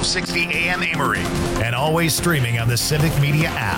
1260 AM Emory, and always streaming on the Civic Media app.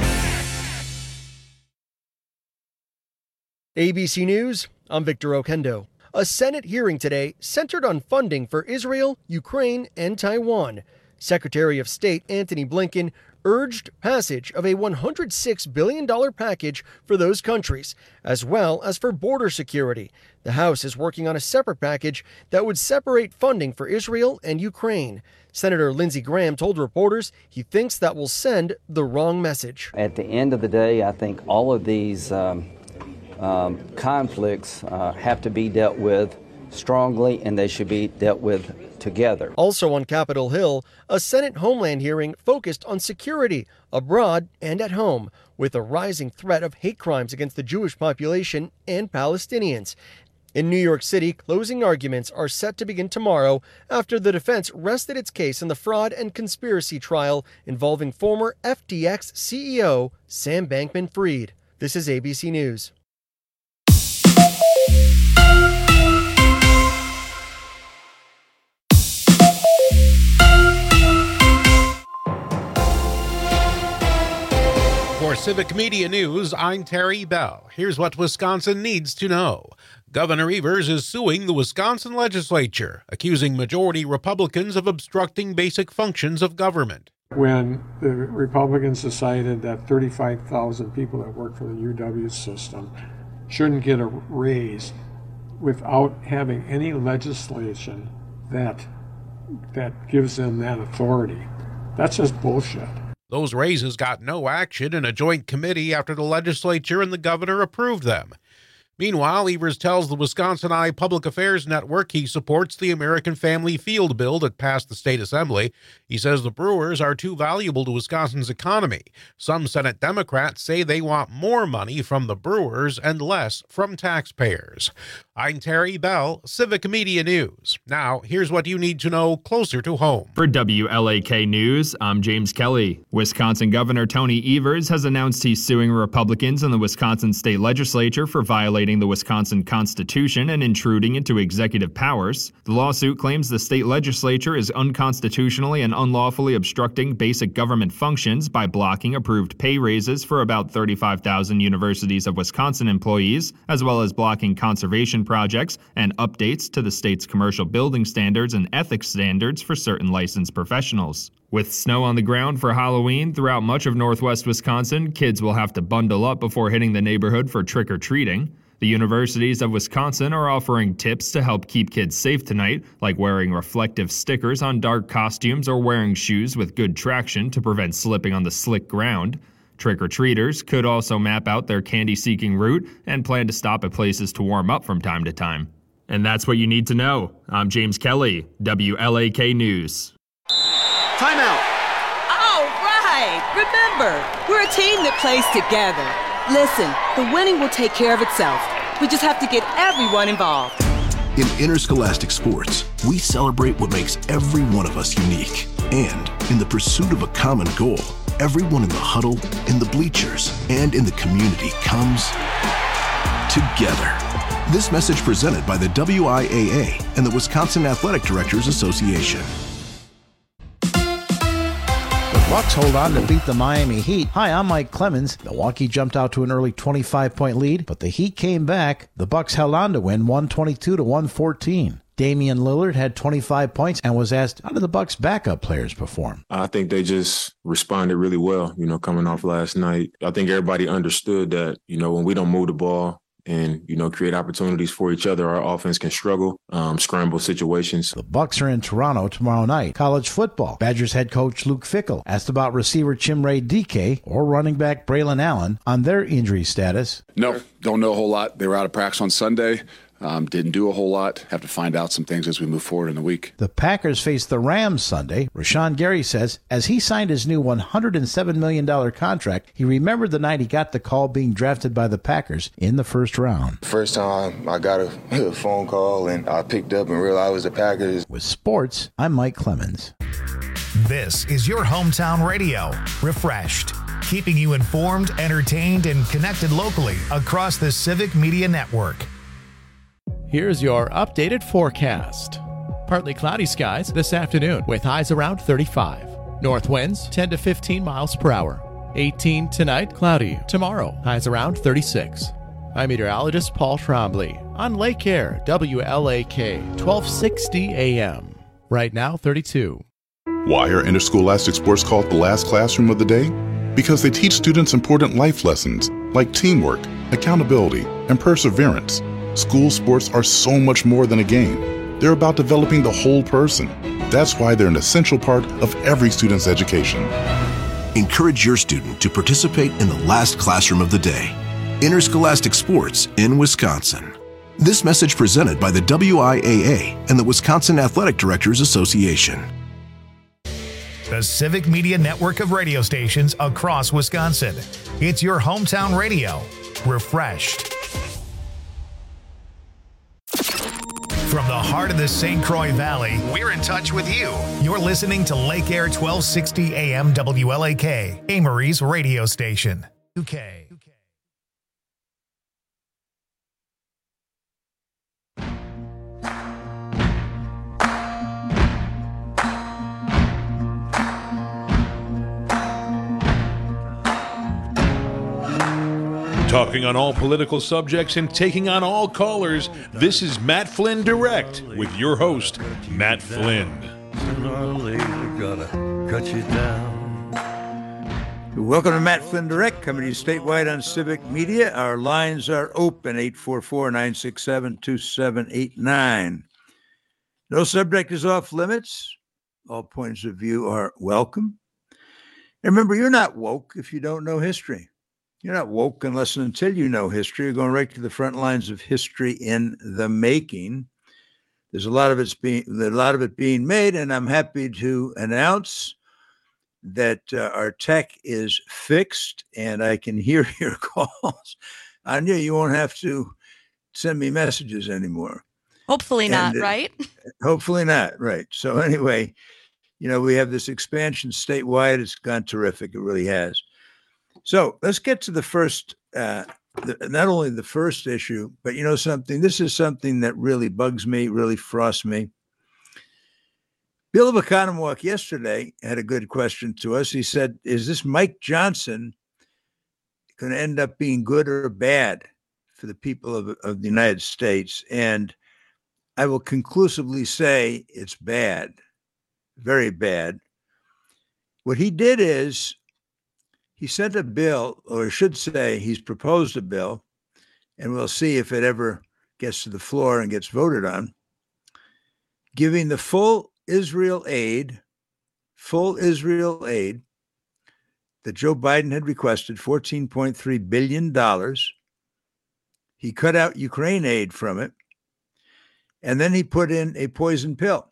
ABC News, I'm Victor Oquendo. A Senate hearing today centered on funding for Israel, Ukraine, and Taiwan. Secretary of State Antony Blinken urged passage of a $106 billion package for those countries, as well as for border security. The House is working on a separate package that would separate funding for Israel and Ukraine. Senator Lindsey Graham told reporters he thinks that will send the wrong message. At the end of the day, I think all of these conflicts have to be dealt with strongly, and they should be dealt with together. Also on Capitol Hill, a Senate Homeland hearing focused on security abroad and at home, with a rising threat of hate crimes against the Jewish population and Palestinians. In New York City, closing arguments are set to begin tomorrow after the defense rested its case in the fraud and conspiracy trial involving former FTX CEO Sam Bankman-Fried. This is ABC News. For Civic Media News, I'm Terry Bell. Here's what Wisconsin needs to know. Governor Evers is suing the Wisconsin legislature, accusing majority Republicans of obstructing basic functions of government. When the Republicans decided that 35,000 people that work for the UW system shouldn't get a raise without having any legislation that gives them that authority, that's just bullshit. Those raises got no action in a joint committee after the legislature and the governor approved them. Meanwhile, Evers tells the Wisconsin Eye Public Affairs Network he supports the American Family Field bill that passed the state assembly. He says the Brewers are too valuable to Wisconsin's economy. Some Senate Democrats say they want more money from the Brewers and less from taxpayers. I'm Terry Bell, Civic Media News. Now, here's what you need to know closer to home. For WLAK News, I'm James Kelly. Wisconsin Governor Tony Evers has announced he's suing Republicans in the Wisconsin state legislature for violating the Wisconsin Constitution and intruding into executive powers. The lawsuit claims the state legislature is unconstitutionally and unlawfully obstructing basic government functions by blocking approved pay raises for about 35,000 Universities of Wisconsin employees, as well as blocking conservation projects and updates to the state's commercial building standards and ethics standards for certain licensed professionals. With snow on the ground for Halloween throughout much of northwest Wisconsin, kids will have to bundle up before hitting the neighborhood for trick-or-treating. The Universities of Wisconsin are offering tips to help keep kids safe tonight, like wearing reflective stickers on dark costumes or wearing shoes with good traction to prevent slipping on the slick ground. Trick-or-treaters could also map out their candy-seeking route and plan to stop at places to warm up from time to time. And that's what you need to know. I'm James Kelly, WLAK News. Timeout. All right. Remember, we're a team that plays together. Listen, the winning will take care of itself. We just have to get everyone involved. In interscholastic sports, we celebrate what makes every one of us unique. And in the pursuit of a common goal, everyone in the huddle, in the bleachers, and in the community comes together. This message presented by the WIAA and the Wisconsin Athletic Directors Association. Bucks hold on to beat the Miami Heat. Hi, I'm Mike Clemens. Milwaukee jumped out to an early 25-point lead, but the Heat came back. The Bucks held on to win 122-114. Damian Lillard had 25 points and was asked, how did the Bucks' backup players perform? I think they just responded really well, coming off last night. I think everybody understood that, when we don't move the ball and, create opportunities for each other, our offense can struggle, scramble situations. The Bucks are in Toronto tomorrow night. College football. Badgers head coach Luke Fickell asked about receiver Chimere Dike or running back Braylon Allen on their injury status. No, don't know a whole lot. They were out of practice on Sunday. Didn't do a whole lot. Have to find out some things as we move forward in the week. The Packers face the Rams Sunday. Rashawn Gary says as he signed his new $107 million contract, he remembered the night he got the call being drafted by the Packers in the first round. First time I got a phone call and I picked up and realized it was the Packers. With sports, I'm Mike Clemens. This is your hometown radio, Refreshed, keeping you informed, entertained, and connected locally across the Civic Media Network. Here's your updated forecast. Partly cloudy skies this afternoon with highs around 35. North winds 10 to 15 miles per hour. 18 tonight, cloudy. Tomorrow, highs around 36. I'm meteorologist Paul Trombley on Lake Air, WLAK, 1260 AM. Right now, 32. Why are interscholastic sports called the last classroom of the day? Because they teach students important life lessons like teamwork, accountability, and perseverance. School sports are so much more than a game. They're about developing the whole person. That's why they're an essential part of every student's education. Encourage your student to participate in the last classroom of the day. Interscholastic sports in Wisconsin. This message presented by the WIAA and the Wisconsin Athletic Directors Association. The Civic Media network of radio stations across Wisconsin. It's your hometown radio. Refreshed. From the heart of the St. Croix Valley, we're in touch with you. You're listening to Lake Air 1260 AM WLAK, Amory's radio station. UK. Talking on all political subjects and taking on all callers, this is Matt Flynn Direct with your host, Matt Flynn. Sooner or later, gotta cut you down. Welcome to Matt Flynn Direct, coming to you statewide on Civic Media. Our lines are open, 844-967-2789. No subject is off limits. All points of view are welcome. And remember, you're not woke if you don't know history. You're not woke unless and until you know history. You're going right to the front lines of history in the making. There's a lot of it being made, and I'm happy to announce that our tech is fixed, and I can hear your calls. I knew you won't have to send me messages anymore. Hopefully not, right? Hopefully not, right. So anyway, we have this expansion statewide. It's gone terrific. It really has. So let's get to the first, not only the first issue, but something, this is something that really bugs me, really frosts me. Bill of Oconomowoc yesterday had a good question to us. He said, is this Mike Johnson going to end up being good or bad for the people of the United States? And I will conclusively say it's bad, very bad. What he did is, he sent a bill, or I should say he's proposed a bill, and we'll see if it ever gets to the floor and gets voted on, giving the full Israel aid that Joe Biden had requested, $14.3 billion. He cut out Ukraine aid from it, and then he put in a poison pill.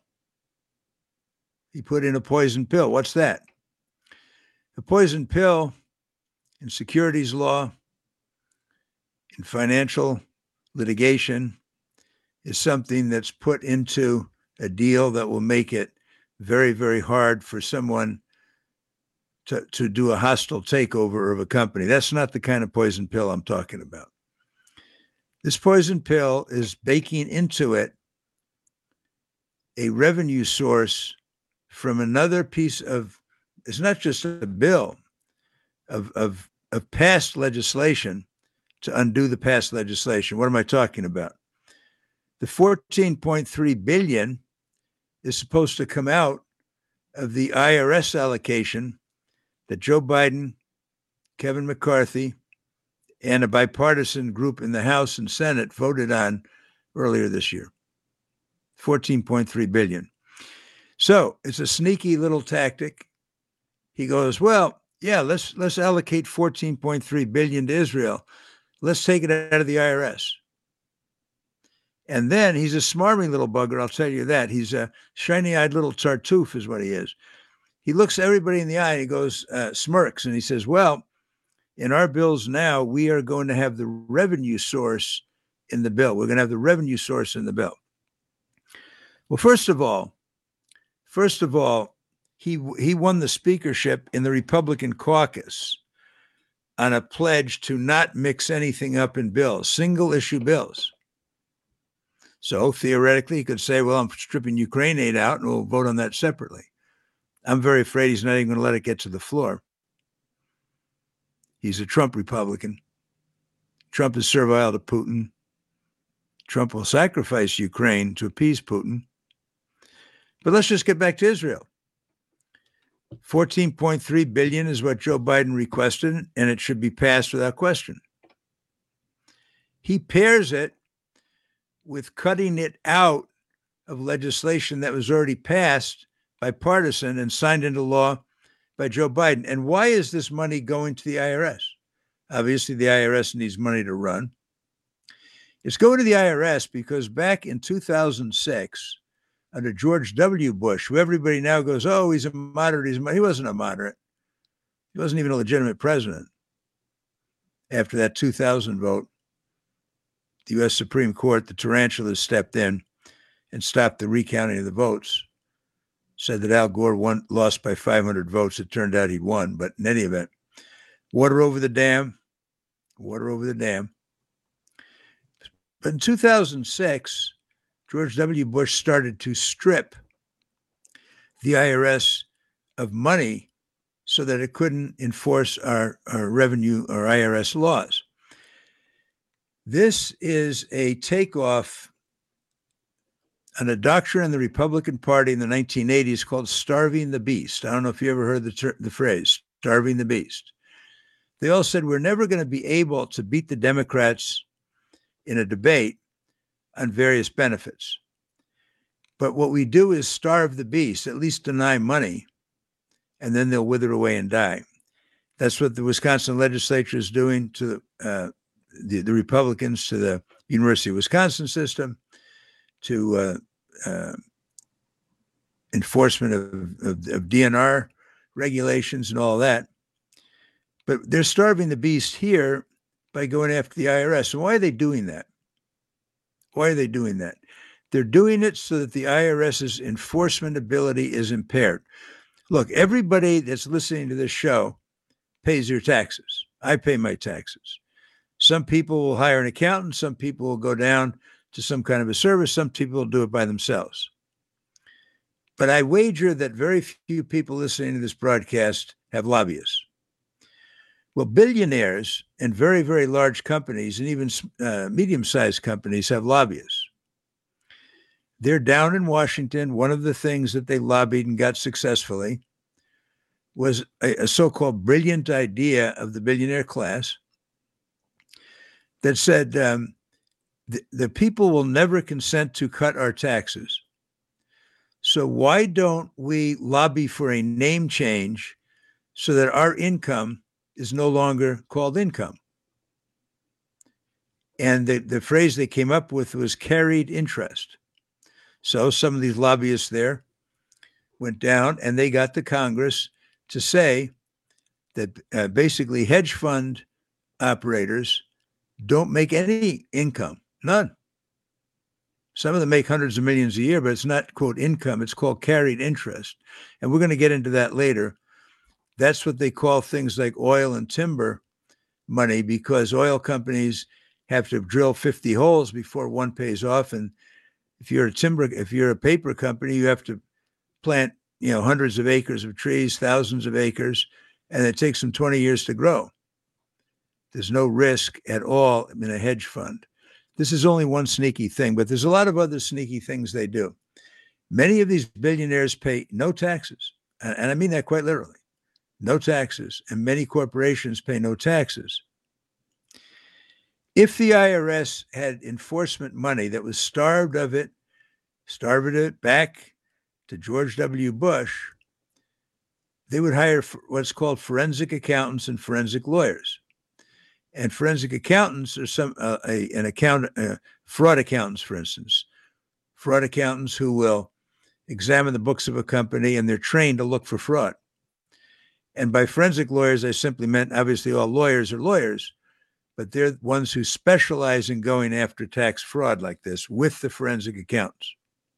What's that? The poison pill in securities law, in financial litigation, is something that's put into a deal that will make it very, very hard for someone to do a hostile takeover of a company. That's not the kind of poison pill I'm talking about. This poison pill is baking into it a revenue source from another piece of, it's not just a bill, of past legislation to undo the past legislation. What am I talking about? The $14.3 billion is supposed to come out of the IRS allocation that Joe Biden, Kevin McCarthy, and a bipartisan group in the House and Senate voted on earlier this year. $14.3 billion. So it's a sneaky little tactic. He goes, well, yeah, let's allocate $14.3 billion to Israel. Let's take it out of the IRS. And then he's a smarmy little bugger, I'll tell you that. He's a shiny-eyed little tartuffe is what he is. He looks everybody in the eye and he goes, smirks, and he says, well, in our bills now, we are going to have the revenue source in the bill. We're going to have the revenue source in the bill. Well, first of all, he won the speakership in the Republican caucus on a pledge to not mix anything up in bills, single issue bills. So theoretically, he could say, well, I'm stripping Ukraine aid out and we'll vote on that separately. I'm very afraid he's not even going to let it get to the floor. He's a Trump Republican. Trump is servile to Putin. Trump will sacrifice Ukraine to appease Putin. But let's just get back to Israel. $14.3 billion is what Joe Biden requested, and it should be passed without question. He pairs it with cutting it out of legislation that was already passed bipartisan and signed into law by Joe Biden. And why is this money going to the IRS? Obviously, the IRS needs money to run. It's going to the IRS because back in 2006, under George W. Bush, who everybody now goes, oh, he's a moderate. He wasn't a moderate. He wasn't even a legitimate president. After that 2000 vote, the U.S. Supreme Court, the tarantulas stepped in and stopped the recounting of the votes, said that Al Gore lost by 500 votes. It turned out he'd won. But in any event, water over the dam. But in 2006, George W. Bush started to strip the IRS of money so that it couldn't enforce our revenue or IRS laws. This is a takeoff on a doctrine in the Republican Party in the 1980s called starving the beast. I don't know if you ever heard the phrase, starving the beast. They all said, we're never going to be able to beat the Democrats in a debate on various benefits. But what we do is starve the beast, at least deny money, and then they'll wither away and die. That's what the Wisconsin legislature is doing to the Republicans, to the University of Wisconsin system, to enforcement of DNR regulations and all that. But they're starving the beast here by going after the IRS. And why are they doing that? They're doing it so that the IRS's enforcement ability is impaired. Look, everybody that's listening to this show pays their taxes. I pay my taxes. Some people will hire an accountant. Some people will go down to some kind of a service. Some people will do it by themselves. But I wager that very few people listening to this broadcast have lobbyists. Well, billionaires and very, very large companies and even medium-sized companies have lobbyists. They're down in Washington. One of the things that they lobbied and got successfully was a so-called brilliant idea of the billionaire class that said the people will never consent to cut our taxes. So why don't we lobby for a name change so that our income is no longer called income? And the phrase they came up with was carried interest. So some of these lobbyists there went down and they got the Congress to say that basically hedge fund operators don't make any income, none. Some of them make hundreds of millions a year, but it's not, quote, income. It's called carried interest. And we're going to get into that later. That's what they call things like oil and timber money, because oil companies have to drill 50 holes before one pays off. And if you're a paper company, you have to plant, hundreds of acres of trees, thousands of acres, and it takes them 20 years to grow. There's no risk at all in a hedge fund. This is only one sneaky thing, but there's a lot of other sneaky things they do. Many of these billionaires pay no taxes, and I mean that quite literally, no taxes, and many corporations pay no taxes. If the IRS had enforcement money that was starved it back to George W. Bush, they would hire what's called forensic accountants and forensic lawyers. And forensic accountants are fraud accountants, for instance, fraud accountants who will examine the books of a company, and they're trained to look for fraud. And by forensic lawyers, I simply meant, obviously all lawyers are lawyers, but they're ones who specialize in going after tax fraud like this with the forensic accountants.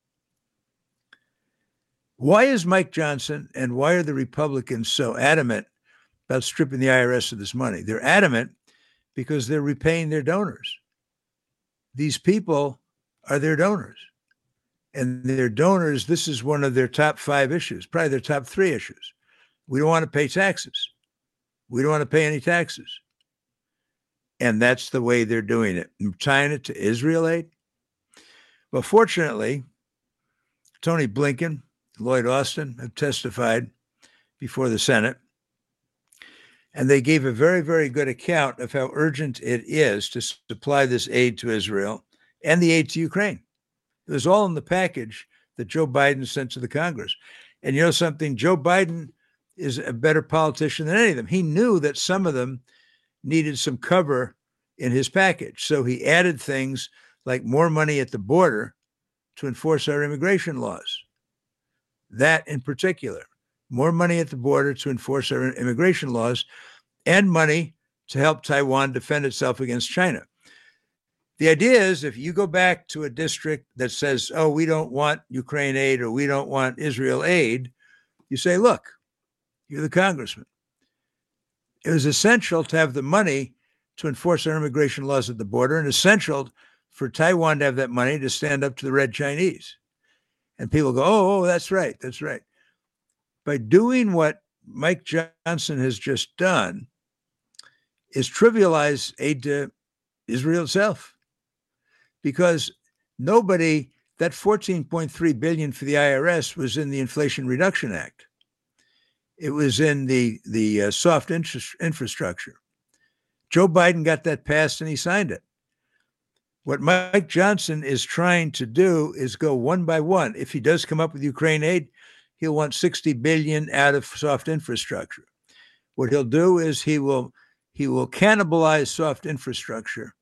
Why is Mike Johnson and why are the Republicans so adamant about stripping the IRS of this money? They're adamant because they're repaying their donors. These people are their donors. And their donors, this is one of their top 5 issues, probably their top 3 issues. We don't want to pay taxes. We don't want to pay any taxes. And that's the way they're doing it. And tying it to Israel aid. Well, fortunately, Tony Blinken, Lloyd Austin have testified before the Senate. And they gave a very, very good account of how urgent it is to supply this aid to Israel and the aid to Ukraine. It was all in the package that Joe Biden sent to the Congress. And you know something? Joe Biden is a better politician than any of them. He knew that some of them needed some cover in his package. So he added things like more money at the border to enforce our immigration laws. That in particular, more money at the border to enforce our immigration laws, and money to help Taiwan defend itself against China. The idea is if you go back to a district that says, oh, we don't want Ukraine aid or we don't want Israel aid, you say, look, you're the congressman. It was essential to have the money to enforce our immigration laws at the border, and essential for Taiwan to have that money to stand up to the Red Chinese. And people go, oh, that's right, that's right. By doing what Mike Johnson has just done is trivialize aid to Israel itself. Because nobody, that $14.3 billion for the IRS was in the Inflation Reduction Act. It was in the soft infrastructure. Joe Biden got that passed and he signed it. What Mike Johnson is trying to do is go one by one. If he does come up with Ukraine aid, he'll want $60 billion out of soft infrastructure. What he'll do is he will cannibalize soft infrastructure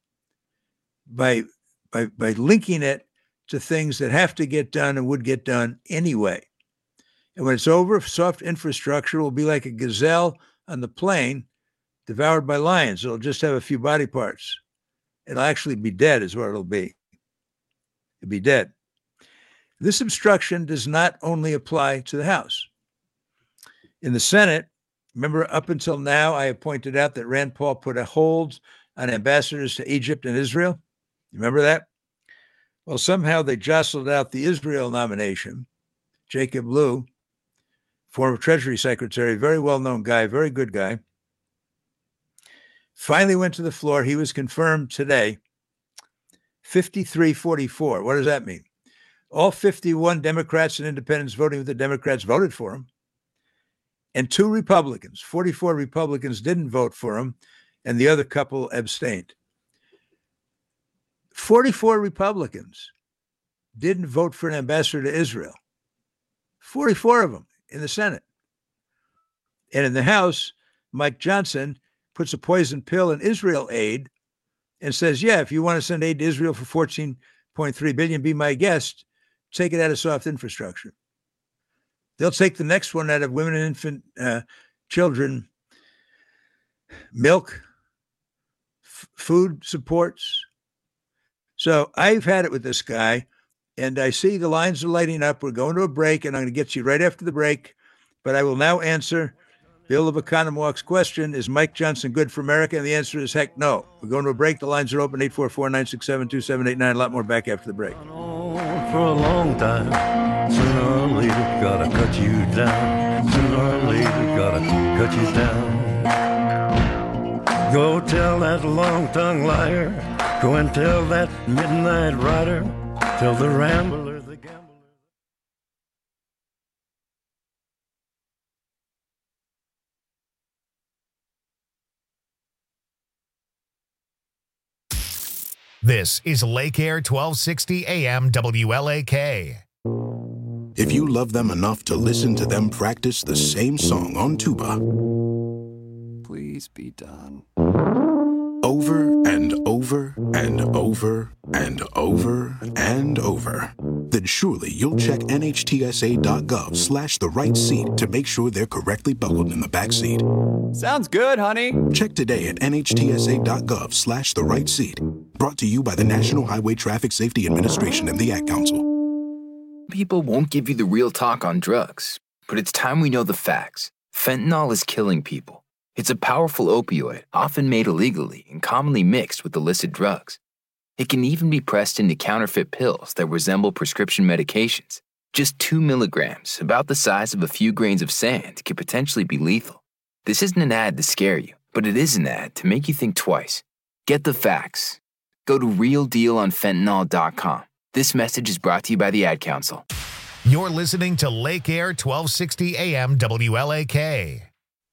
by linking it to things that have to get done and would get done anyway. And when it's over, soft infrastructure will be like a gazelle on the plain devoured by lions. It'll just have a few body parts. It'll actually be dead is what it'll be. It'll be dead. This obstruction does not only apply to the House. In the Senate, remember up until now, I have pointed out that Rand Paul put a hold on ambassadors to Egypt and Israel. You remember that? Well, somehow they jostled out the Israel nomination. Jacob Lew, former Treasury Secretary, very well-known guy, very good guy, finally went to the floor. He was confirmed today, 53-44. What does that mean? All 51 Democrats and independents voting with the Democrats voted for him. And 2 Republicans, 44 Republicans didn't vote for him, and the other couple abstained. 44 Republicans didn't vote for an ambassador to Israel. 44 of them in the Senate. And in the House, Mike Johnson puts a poison pill in Israel aid and says, yeah, if you want to send aid to Israel for $14.3 billion, be my guest, take it out of soft infrastructure. They'll take the next one out of women and infant children, milk, food supports. So I've had it with this guy, and I see the lines are lighting up. We're going to a break, and I'm going to get you right after the break. But I will now answer Bill of Economwalk's question, is Mike Johnson good for America? And the answer is heck no. We're going to a break. The lines are open, 844-967-2789. A lot more back after the break. For a long time, sooner or later, gotta cut you down. Sooner or later, gotta cut you down. Go tell that long-tongued liar. Go and tell that midnight rider. Tell the rambler, the gambler. This is Lake Air 1260 AM WLAK. If you love them enough to listen to them practice the same song on tuba, please be done. Over and over and over and over and over, then surely you'll check NHTSA.gov/the-right-seat to make sure they're correctly buckled in the back seat. Sounds good, honey. Check today at NHTSA.gov/the-right-seat. Brought to you by the National Highway Traffic Safety Administration and the Ad Council. People won't give you the real talk on drugs, but it's time we know the facts. Fentanyl is killing people. It's a powerful opioid, often made illegally and commonly mixed with illicit drugs. It can even be pressed into counterfeit pills that resemble prescription medications. Just 2 milligrams, about the size of a few grains of sand, could potentially be lethal. This isn't an ad to scare you, but it is an ad to make you think twice. Get the facts. Go to realdealonfentanyl.com. This message is brought to you by the Ad Council. You're listening to Lake Air 1260 AM WLAK.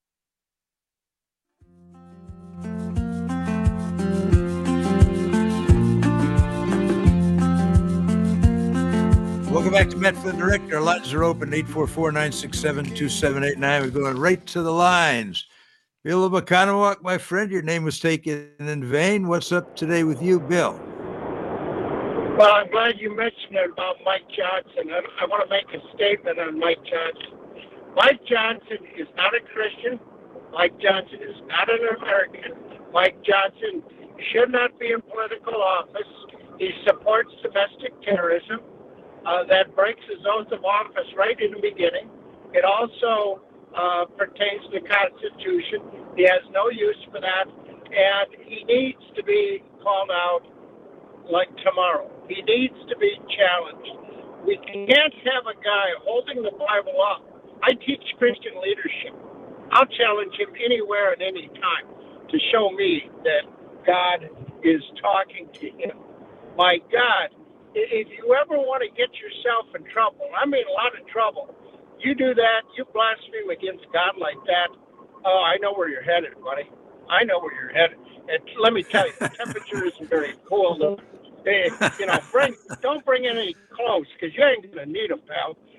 Welcome back to Matt Flynn Direct. Our lines are open, 844-967-2789. We're going right to the lines. Bill of Oconomowoc, my friend, your name was taken in vain. What's up today with you, Bill? Well, I'm glad you mentioned it about Mike Johnson. I want to make a statement on Mike Johnson. Mike Johnson is not a Christian. Mike Johnson is not an American. Mike Johnson should not be in political office. He supports domestic terrorism. That breaks his oath of office right in the beginning. It also pertains to the Constitution. He has no use for that, and he needs to be called out like tomorrow. He needs to be challenged. We can't have a guy holding the Bible up. I teach Christian leadership. I'll challenge him anywhere and any time to show me that God is talking to him. My God, if you ever want to get yourself in trouble, I mean a lot of trouble, you do that, you blaspheme against God like that, oh, I know where you're headed, buddy. I know where you're headed. And let me tell you, the temperature isn't very cool. Don't bring any clothes, because you ain't going to need them,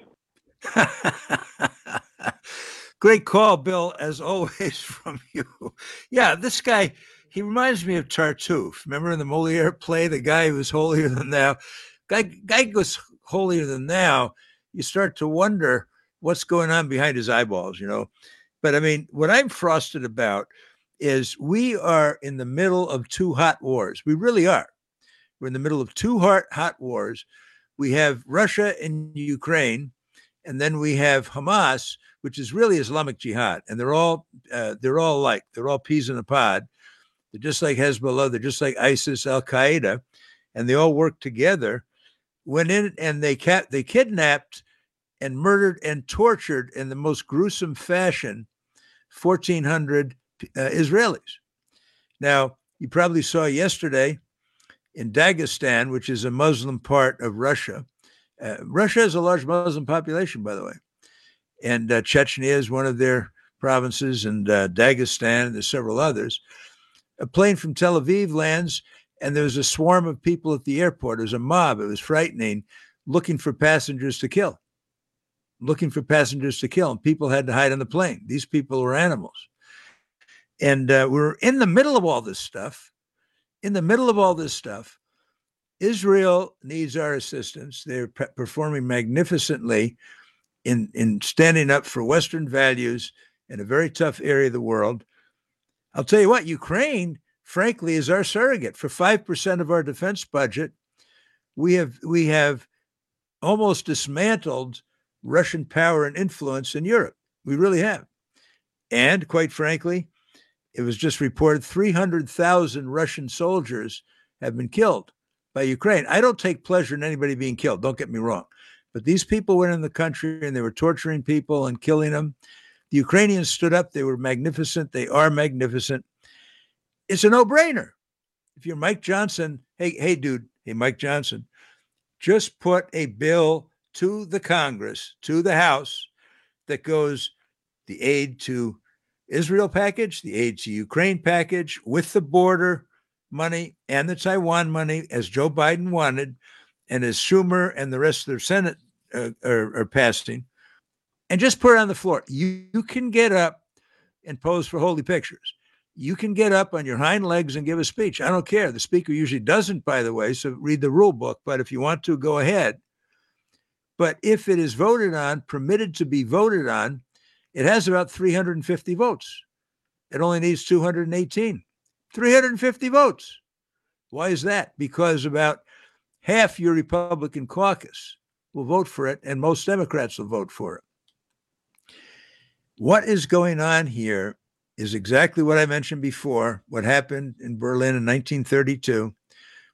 pal. Great call, Bill, as always, from you. Yeah, this guy, he reminds me of Tartuffe. Remember in the Moliere play, the guy who was holier than thou? Guy goes holier than thou. You start to wonder what's going on behind his eyeballs, But I mean, what I'm frosted about is we are in the middle of two hot wars. We really are. We're in the middle of two hot wars. We have Russia and Ukraine, and then we have Hamas, which is really Islamic Jihad, and they're all peas in a pod. They're just like Hezbollah, they're just like ISIS, Al Qaeda, and they all work together. Went in and they kidnapped and murdered and tortured in the most gruesome fashion 1,400 Israelis. Now, you probably saw yesterday in Dagestan, which is a Muslim part of Russia. Russia has a large Muslim population, by the way. And Chechnya is one of their provinces, and Dagestan, and there's several others. A plane from Tel Aviv lands, and there was a swarm of people at the airport. It was a mob. It was frightening, looking for passengers to kill. And people had to hide on the plane. These people were animals. And we're in the middle of all this stuff. Israel needs our assistance. They're performing magnificently in standing up for Western values in a very tough area of the world. I'll tell you what, Ukraine, frankly, is our surrogate. For 5% of our defense budget, we have almost dismantled Russian power and influence in Europe. We really have. And quite frankly, it was just reported 300,000 Russian soldiers have been killed by Ukraine. I don't take pleasure in anybody being killed, don't get me wrong. But these people went in the country and they were torturing people and killing them. The Ukrainians stood up. They were magnificent. They are magnificent. It's a no-brainer. If you're Mike Johnson, hey, Mike Johnson, just put a bill to the Congress, to the House, that goes the aid to Israel package, the aid to Ukraine package, with the border money and the Taiwan money, as Joe Biden wanted, and as Schumer and the rest of the Senate are passing, and just put it on the floor. You can get up and pose for holy pictures. You can get up on your hind legs and give a speech. I don't care. The speaker usually doesn't, by the way, so read the rule book. But if you want to, go ahead. But if it is voted on, permitted to be voted on, it has about 350 votes. It only needs 218. 350 votes. Why is that? Because about half your Republican caucus will vote for it, and most Democrats will vote for it. What is going on here is exactly what I mentioned before, what happened in Berlin in 1932,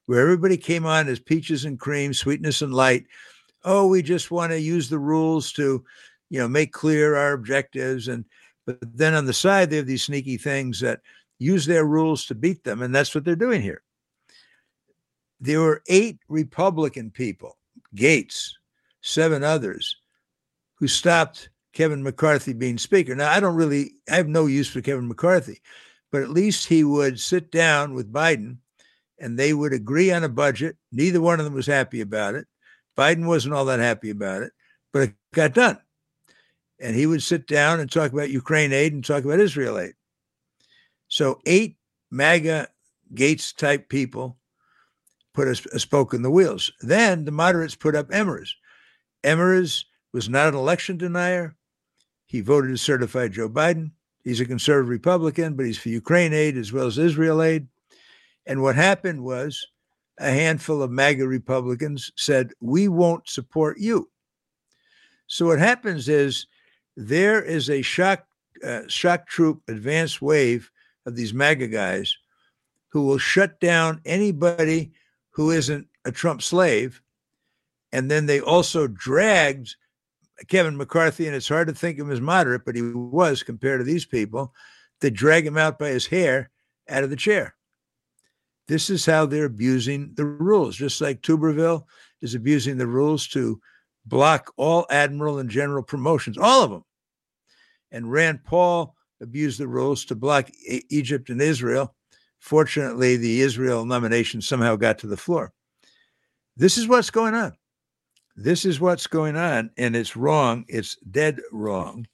where everybody came on as peaches and cream, sweetness and light. Oh, we just want to use the rules to, make clear our objectives. But then on the side, they have these sneaky things that use their rules to beat them. And that's what they're doing here. There were 8 Republican people, Gates, 7 others, who stopped Kevin McCarthy being speaker. Now, I have no use for Kevin McCarthy, but at least he would sit down with Biden and they would agree on a budget. Neither one of them was happy about it. Biden wasn't all that happy about it, but it got done. And he would sit down and talk about Ukraine aid and talk about Israel aid. So 8 MAGA Gates type people put a spoke in the wheels. Then the moderates put up Emers. Emers was not an election denier. He voted to certify Joe Biden. He's a conservative Republican, but he's for Ukraine aid as well as Israel aid. And what happened was a handful of MAGA Republicans said, we won't support you. So what happens is there is a shock troop advanced wave of these MAGA guys who will shut down anybody who isn't a Trump slave. And then they also dragged Kevin McCarthy, and it's hard to think of him as moderate, but he was compared to these people. They drag him out by his hair out of the chair. This is how they're abusing the rules, just like Tuberville is abusing the rules to block all admiral and general promotions, all of them. And Rand Paul abused the rules to block Egypt and Israel. Fortunately, the Israel nomination somehow got to the floor. This is what's going on. This is what's going on, and it's wrong. It's dead wrong.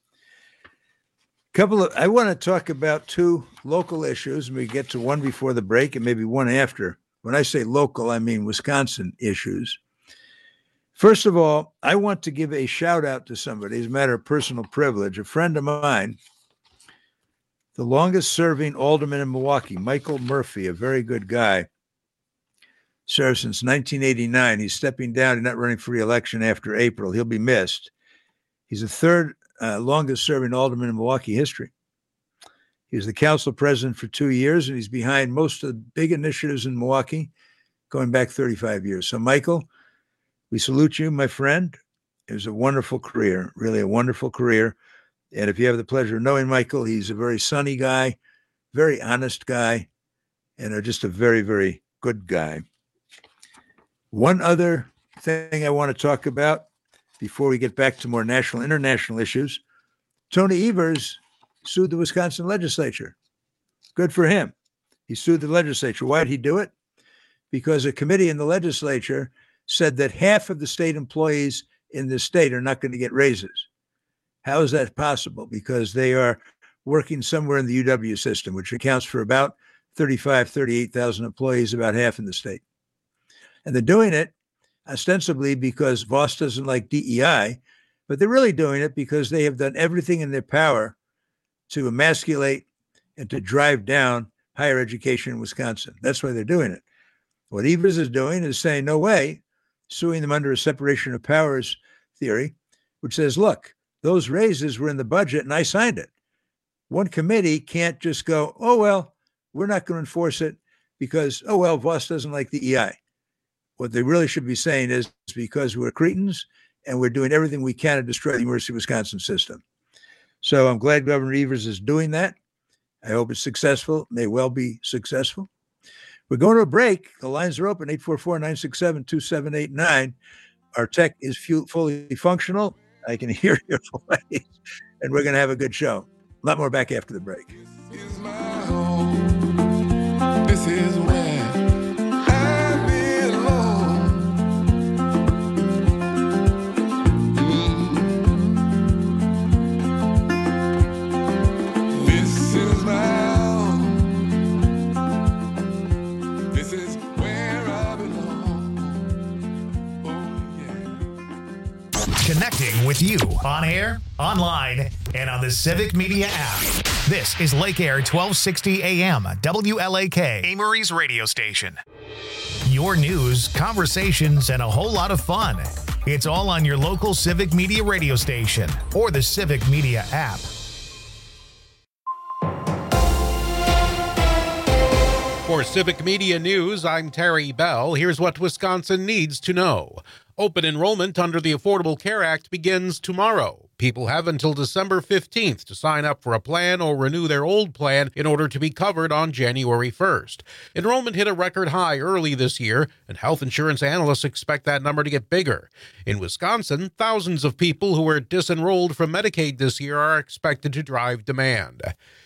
I want to talk about 2 local issues, and we get to one before the break and maybe one after. When I say local, I mean Wisconsin issues. First of all, I want to give a shout out to somebody as a matter of personal privilege. A friend of mine, the longest serving alderman in Milwaukee, Michael Murphy, a very good guy, served since 1989. He's stepping down. He's not running for re-election after April. He'll be missed. He's the 3rd longest serving alderman in Milwaukee history. He was the council president for 2 years, and he's behind most of the big initiatives in Milwaukee going back 35 years. So, Michael, we salute you, my friend. It was a wonderful career, really a wonderful career. And if you have the pleasure of knowing Michael, he's a very sunny guy, very honest guy, and just a very, very good guy. One other thing I want to talk about before we get back to more national, international issues. Tony Evers sued the Wisconsin legislature. Good for him. He sued the legislature. Why did he do it? Because a committee in the legislature said that half of the state employees in the state are not going to get raises. How is that possible? Because they are working somewhere in the UW system, which accounts for about 38,000 employees, about half in the state. And they're doing it ostensibly because Voss doesn't like DEI, but they're really doing it because they have done everything in their power to emasculate and to drive down higher education in Wisconsin. That's why they're doing it. What Evers is doing is saying, no way, suing them under a separation of powers theory, which says, look, those raises were in the budget and I signed it. One committee can't just go, oh, well, we're not going to enforce it because, oh, well, Voss doesn't like DEI. What they really should be saying is because we're cretins and we're doing everything we can to destroy the University of Wisconsin system. So I'm glad Governor Evers is doing that. I hope it's successful. It may well be successful. We're going to a break. The lines are open, 844-967-2789. Our tech is fully functional. I can hear your voice, and we're going to have a good show. A lot more back after the break. This is my home. This is where Connecting with you on air, online, and on the Civic Media app. This is Lake Air 1260 AM, WLAK, Amory's radio station. Your news, conversations, and a whole lot of fun. It's all on your local Civic Media radio station or the Civic Media app. For Civic Media News, I'm Terry Bell. Here's what Wisconsin needs to know. Open enrollment under the Affordable Care Act begins tomorrow. People have until December 15th to sign up for a plan or renew their old plan in order to be covered on January 1st. Enrollment hit a record high early this year, and health insurance analysts expect that number to get bigger. In Wisconsin, thousands of people who were disenrolled from Medicaid this year are expected to drive demand.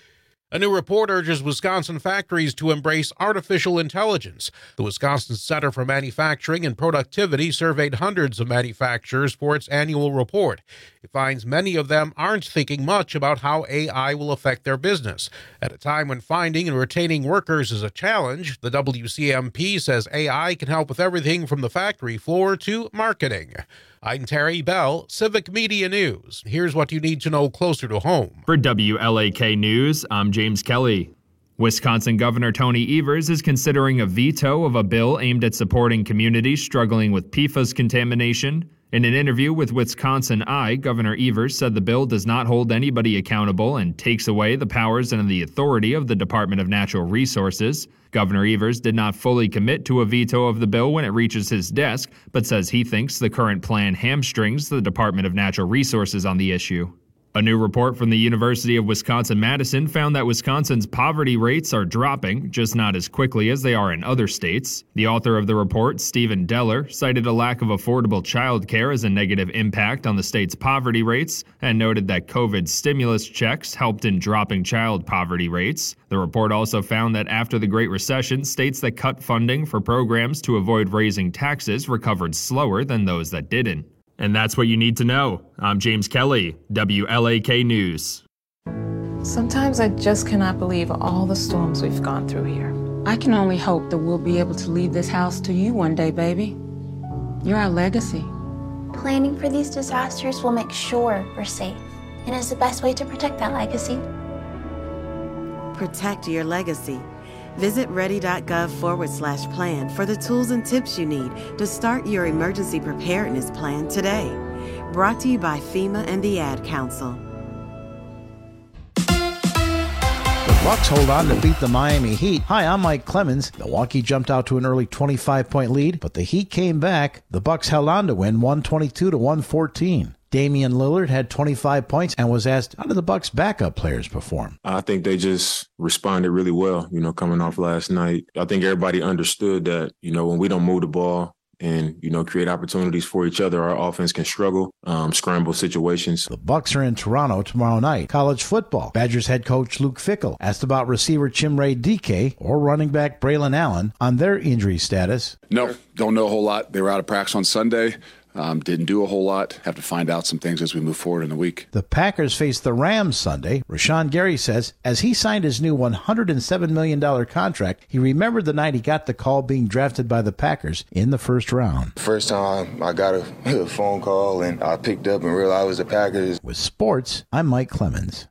A new report urges Wisconsin factories to embrace artificial intelligence. The Wisconsin Center for Manufacturing and Productivity surveyed hundreds of manufacturers for its annual report. It finds many of them aren't thinking much about how AI will affect their business. At a time when finding and retaining workers is a challenge, the WCMP says AI can help with everything from the factory floor to marketing. I'm Terry Bell, Civic Media News. Here's what you need to know closer to home. For WLAK News, I'm James Kelly. Wisconsin Governor Tony Evers is considering a veto of a bill aimed at supporting communities struggling with PFAS contamination. In an interview with Wisconsin Eye, Governor Evers said the bill does not hold anybody accountable and takes away the powers and the authority of the Department of Natural Resources. Governor Evers did not fully commit to a veto of the bill when it reaches his desk, but says he thinks the current plan hamstrings the Department of Natural Resources on the issue. A new report from the University of Wisconsin-Madison found that Wisconsin's poverty rates are dropping, just not as quickly as they are in other states. The author of the report, Stephen Deller, cited a lack of affordable child care as a negative impact on the state's poverty rates and noted that COVID stimulus checks helped in dropping child poverty rates. The report also found that after the Great Recession, states that cut funding for programs to avoid raising taxes recovered slower than those that didn't. And that's what you need to know. I'm James Kelly, WLAK News. Sometimes I just cannot believe all the storms we've gone through here. I can only hope that we'll be able to leave this house to you one day, baby. You're our legacy. Planning for these disasters will make sure we're safe, and is the best way to protect that legacy. Protect your legacy. Visit ready.gov/plan for the tools and tips you need to start your emergency preparedness plan today. Brought to you by FEMA and the Ad Council. The Bucks hold on to beat the Miami Heat. Hi, I'm Mike Clemens. Milwaukee jumped out to an early 25-point lead, but the Heat came back. The Bucks held on to win 122-114. Damian Lillard had 25 points and was asked, how did the Bucks' backup players perform? I think they just responded really well, coming off last night. I think everybody understood that, when we don't move the ball and, create opportunities for each other, our offense can struggle, scramble situations. The Bucks are in Toronto tomorrow night. College football. Badgers head coach Luke Fickell asked about receiver Chimere Dike or running back Braylon Allen on their injury status. No, don't know a whole lot. They were out of practice on Sunday. Didn't do a whole lot. Have to find out some things as we move forward in the week. The Packers face the Rams Sunday. Rashawn Gary says as he signed his new $107 million contract, he remembered the night he got the call being drafted by the Packers in the first round. First time I got a phone call and I picked up and realized it was the Packers. With sports, I'm Mike Clemens.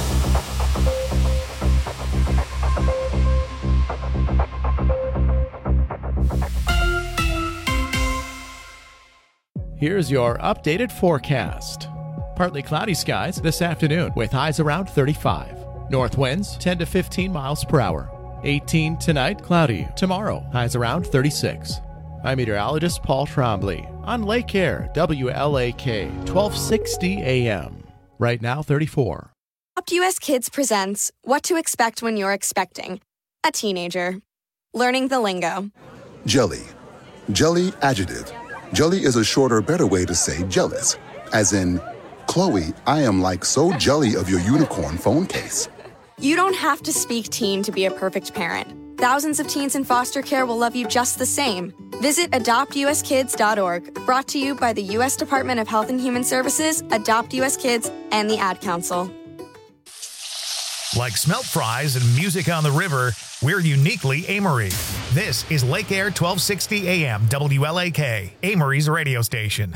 Here's your updated forecast. Partly cloudy skies this afternoon with highs around 35. North winds 10 to 15 miles per hour. 18 tonight, cloudy. Tomorrow, highs around 36. I'm meteorologist Paul Trombley on Lake Air, WLAK, 1260 AM. Right now, 34. Adopt US Kids presents What to Expect When You're Expecting a Teenager. Learning the lingo. Jelly. Jelly adjective. Jelly is a shorter, better way to say jealous. As in, Chloe, I am like so jelly of your unicorn phone case. You don't have to speak teen to be a perfect parent. Thousands of teens in foster care will love you just the same. Visit adoptuskids.org. Brought to you by the U.S. Department of Health and Human Services, Adopt U.S. Kids, and the Ad Council. Like smelt fries and music on the river, we're uniquely Amory. This is Lake Air 1260 AM WLAK, Amory's radio station.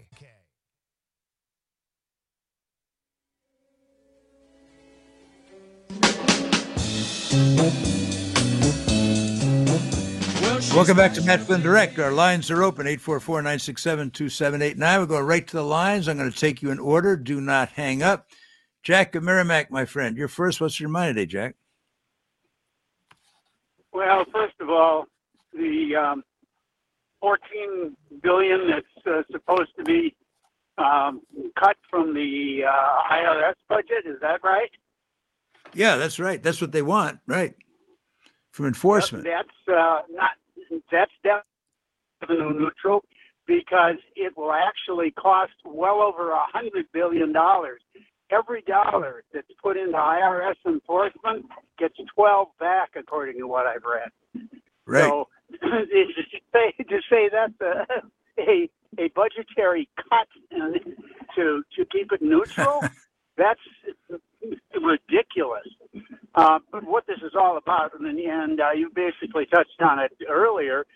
Welcome back to Matt Flynn Direct. Our lines are open, 844-967-2789. We're going right to the lines. I'm going to take you in order. Do not hang up. Jack of Merrimack, my friend. You're first. What's your mind today, Jack? Well, first of all, the $14 billion that's supposed to be cut from the IRS budget, is that right? Yeah, that's right. That's what they want, right? From enforcement. That's definitely neutral, because it will actually cost well over $100 billion. Every dollar that's put into IRS enforcement gets 12 back, according to what I've read. Right. So to say that's a budgetary cut to keep it neutral, that's ridiculous. But what this is all about, and you basically touched on it earlier,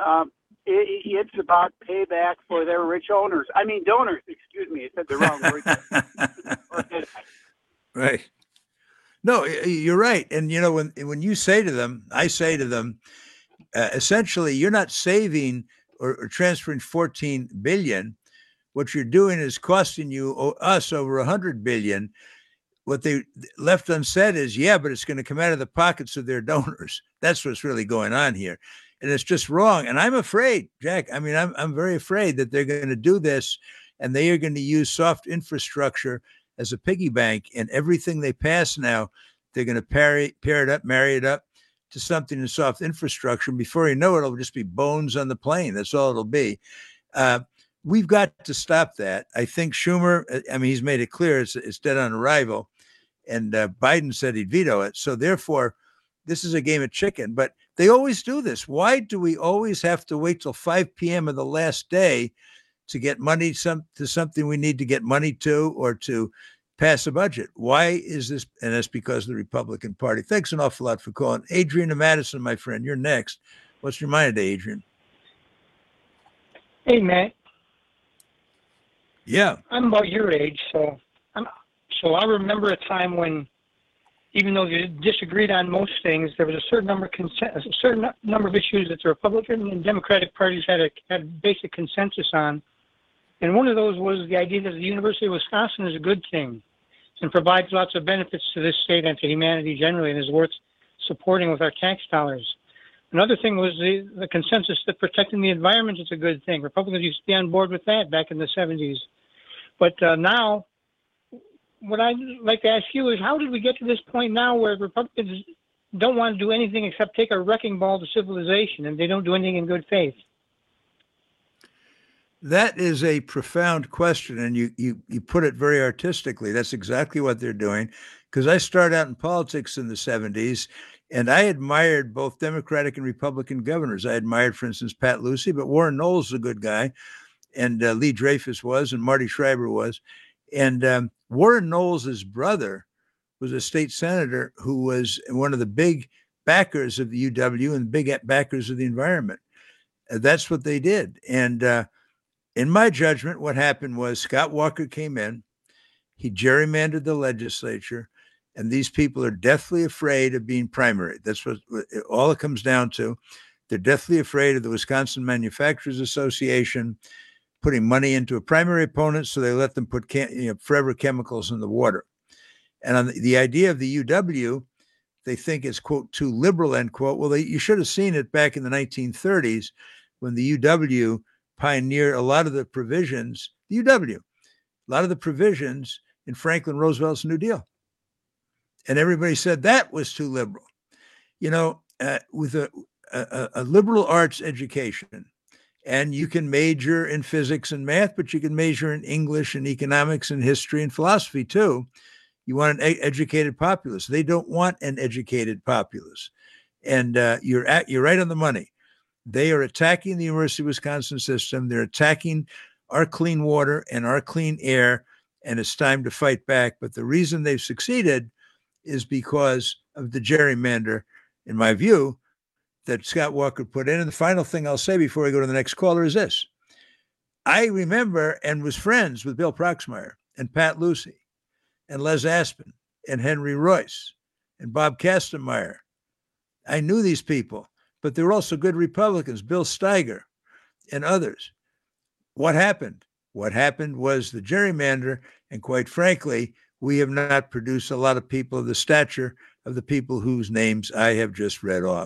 it's about payback for their rich donors. Excuse me, I said the wrong word. Right. No, you're right. And, when you say to them, I say to them, essentially, you're not saving or transferring $14 billion. What you're doing is costing us over $100 billion. What they left unsaid is, but it's going to come out of the pockets of their donors. That's what's really going on here. And it's just wrong. And I'm afraid, Jack, I'm very afraid that they're going to do this, and they are going to use soft infrastructure as a piggy bank, and everything they pass now, they're going to marry it up to something in soft infrastructure. And before you know it, it'll just be bones on the plane. That's all it'll be. We've got to stop that. I think Schumer, he's made it clear it's dead on arrival, and Biden said he'd veto it. So therefore, this is a game of chicken. But they always do this. Why do we always have to wait till 5 p.m. of the last day to get money to something we need to get money to, or to pass a budget? Why is this? And that's because of the Republican Party. Thanks an awful lot for calling. Adrian and Madison, my friend, you're next. What's your mind today, Adrian? Hey, Matt. Yeah. I'm about your age, so I remember a time when, even though you disagreed on most things, there was a certain number of issues that the Republican and Democratic parties had basic consensus on. And one of those was the idea that the University of Wisconsin is a good thing and provides lots of benefits to this state and to humanity generally, and is worth supporting with our tax dollars. Another thing was the consensus that protecting the environment is a good thing. Republicans used to be on board with that back in the 70s. But now, what I'd like to ask you is, how did we get to this point now where Republicans don't want to do anything except take a wrecking ball to civilization, and they don't do anything in good faith? That is a profound question, and you put it very artistically. That's exactly what they're doing, because I started out in politics in the 70s, and I admired both Democratic and Republican governors. I admired, for instance, Pat Lucey, but Warren Knowles is a good guy, and Lee Dreyfus was, and Marty Schreiber was. And Warren Knowles' brother was a state senator who was one of the big backers of the UW and big backers of the environment. That's what they did. And in my judgment, what happened was Scott Walker came in, he gerrymandered the legislature, and these people are deathly afraid of being primary. That's what all it comes down to. They're deathly afraid of the Wisconsin Manufacturers Association putting money into a primary opponent, so they let them put forever chemicals in the water. And on the idea of the UW, they think it's, quote, too liberal, end quote. Well, you should have seen it back in the 1930s when the UW pioneered a lot of the provisions, a lot of the provisions in Franklin Roosevelt's New Deal. And everybody said that was too liberal. With a liberal arts education, and you can major in physics and math, but you can major in English and economics and history and philosophy too. You want an educated populace. They don't want an educated populace. And you're right on the money. They are attacking the University of Wisconsin system. They're attacking our clean water and our clean air, and it's time to fight back. But the reason they've succeeded is because of the gerrymander, in my view, that Scott Walker put in. And the final thing I'll say before I go to the next caller is this. I remember and was friends with Bill Proxmire and Pat Lucey and Les Aspin and Henry Royce and Bob Kastenmeier. I knew these people, but they were also good Republicans, Bill Steiger and others. What happened? What happened was the gerrymander, and quite frankly, we have not produced a lot of people of the stature of the people whose names I have just read off.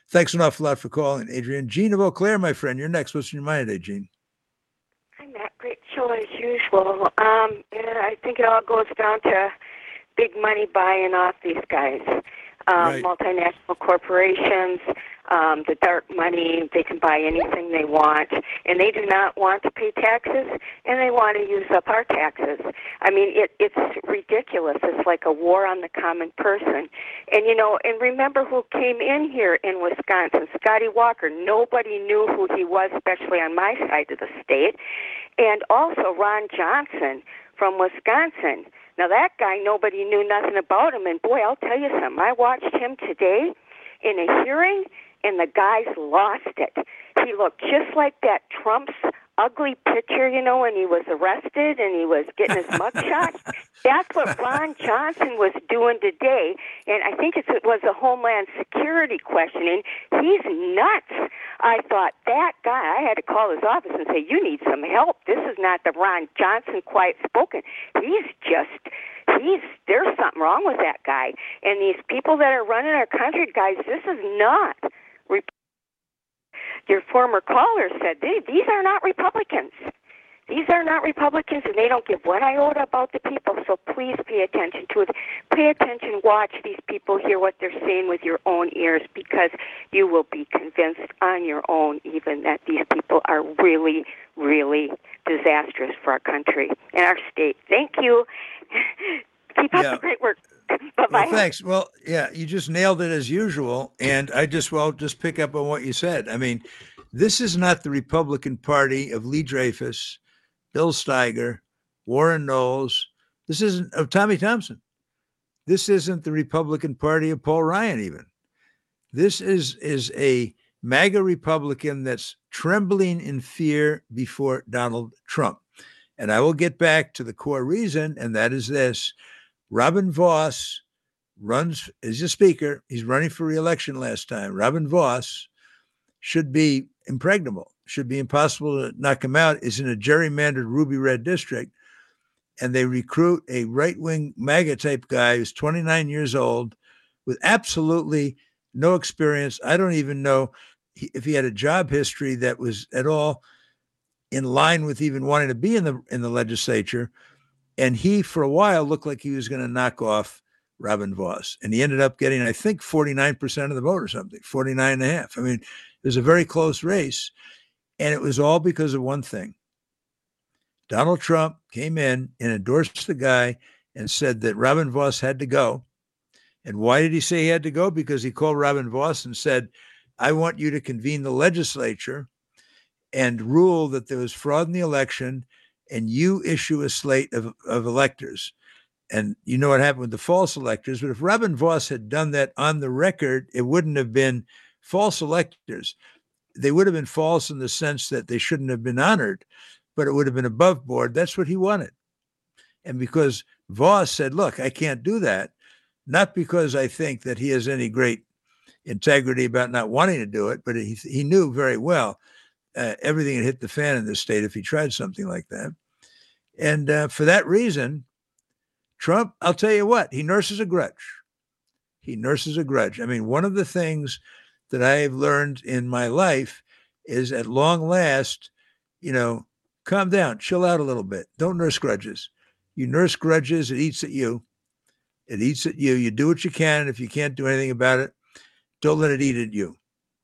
Thanks an awful lot for calling, Adrian. Gene of Eau Claire, my friend, you're next. What's in your mind today, Gene? Hi, Matt. Great show as usual. And I think it all goes down to big money buying off these guys. Right. Multinational corporations, the dark money, they can buy anything they want, and they do not want to pay taxes, and they want to use up our taxes. I mean, it's ridiculous. It's like a war on the common person. And, and remember who came in here in Wisconsin, Scotty Walker. Nobody knew who he was, especially on my side of the state. And also Ron Johnson from Wisconsin. Now, that guy, nobody knew nothing about him. And, boy, I'll tell you something. I watched him today in a hearing, and the guy's lost it. He looked just like that Trump's ugly picture, when he was arrested and he was getting his mugshot. That's what Ron Johnson was doing today. And I think it was a Homeland Security questioning. He's nuts. I thought, that guy, I had to call his office and say, you need some help. This is not the Ron Johnson quiet spoken. There's something wrong with that guy. And these people that are running our country, guys, this is not your former caller said, these are not Republicans. These are not Republicans, and they don't give one iota about the people, so please pay attention to it. Pay attention, watch these people, hear what they're saying with your own ears, because you will be convinced on your own even that these people are really, really disastrous for our country and our state. Thank you. Keep up the great work. Bye-bye. Well, thanks. Well, yeah, you just nailed it as usual. And I just pick up on what you said. I mean, this is not the Republican Party of Lee Dreyfus, Bill Steiger, Warren Knowles. This isn't of Tommy Thompson. This isn't the Republican Party of Paul Ryan even. This is a MAGA Republican that's trembling in fear before Donald Trump. And I will get back to the core reason, and that is this. Robin Vos runs as a speaker. He's running for re-election last time. Robin Vos should be impregnable, should be impossible to knock him out, is in a gerrymandered ruby red district. And they recruit a right-wing MAGA type guy who's 29 years old with absolutely no experience. I don't even know if he had a job history that was at all in line with even wanting to be in the legislature. And he, for a while, looked like he was going to knock off Robin Vos. And he ended up getting, I think, 49% of the vote or something, 49.5. I mean, it was a very close race. And it was all because of one thing. Donald Trump came in and endorsed the guy and said that Robin Vos had to go. And why did he say he had to go? Because he called Robin Vos and said, I want you to convene the legislature and rule that there was fraud in the election, and you issue a slate of electors. And you know what happened with the false electors. But if Robin Vos had done that on the record, it wouldn't have been false electors. They would have been false in the sense that they shouldn't have been honored, but it would have been above board. That's what he wanted. And because Vos said, look, I can't do that, not because I think that he has any great integrity about not wanting to do it, but he knew very well everything had hit the fan in this state if he tried something like that. And for that reason, Trump, I'll tell you what, he nurses a grudge. He nurses a grudge. I mean, one of the things that I have learned in my life is at long last, calm down, chill out a little bit. Don't nurse grudges. You nurse grudges, it eats at you. It eats at you. You do what you can. And if you can't do anything about it, don't let it eat at you.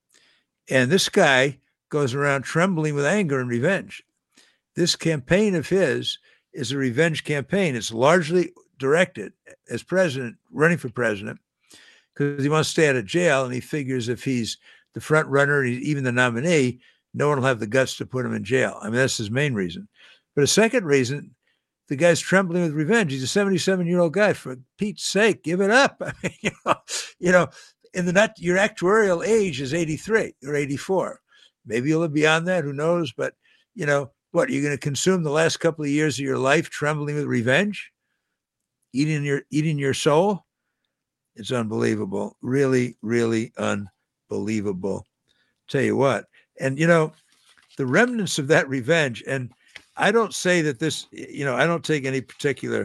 And this guy goes around trembling with anger and revenge. This campaign of his is a revenge campaign. It's largely directed as president, running for president, because he wants to stay out of jail. And he figures if he's the front runner, even the nominee, no one will have the guts to put him in jail. I mean, that's his main reason. But a second reason, the guy's trembling with revenge. He's a 77-year-old guy. For Pete's sake, give it up. I mean, your actuarial age is 83 or 84. Maybe you'll live beyond that. Who knows? But, what, you're going to consume the last couple of years of your life trembling with revenge? Eating your soul? It's unbelievable. Really, really unbelievable. Tell you what. And, the remnants of that revenge, and I don't say that this, I don't take any particular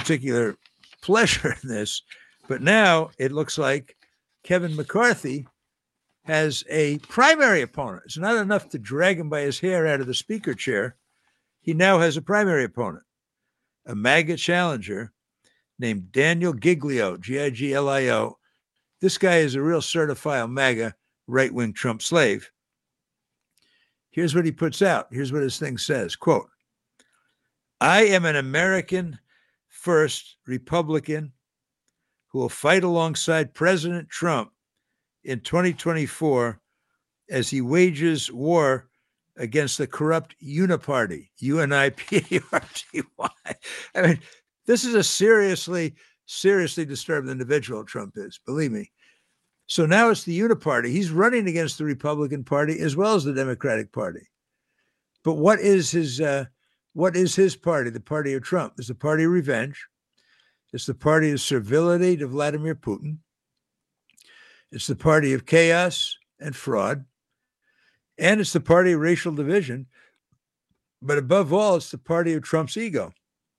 pleasure in this, but now it looks like Kevin McCarthy has a primary opponent. It's not enough to drag him by his hair out of the speaker chair. He now has a primary opponent, a MAGA challenger named Daniel Giglio, Giglio. This guy is a real certified MAGA right-wing Trump slave. Here's what he puts out. Here's what his thing says, quote, I am an American first Republican who will fight alongside President Trump in 2024 as he wages war against the corrupt Uniparty, UNIPARTY. I mean, this is a seriously disturbed individual, Trump is, believe me. So now it's the Uniparty. He's running against the Republican Party as well as the Democratic Party. But what is his party, the party of Trump? It's the party of revenge. It's the party of servility to Vladimir Putin. It's the party of chaos and fraud. And it's the party of racial division. But above all, it's the party of Trump's ego.